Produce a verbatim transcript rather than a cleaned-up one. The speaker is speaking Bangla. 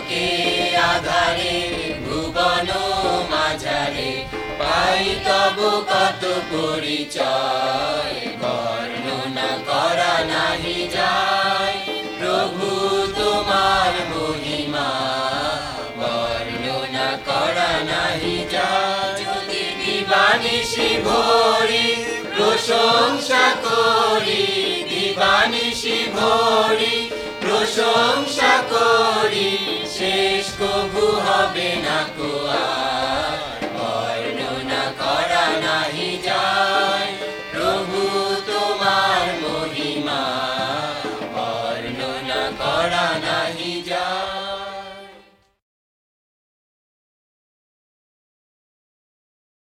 আলোকে আধারে ভুবন মাঝারে পাই তব কত পরিচয়, বর্ণনা করা নাহি যায় প্রভু তোমার মহিমা, বর্ণনা করা নাহি যায়। যদি দিবানিশি ভরি প্রশংসা করি, দিবানিশি ভরি প্রশংসা করি, শেষ কবু হবে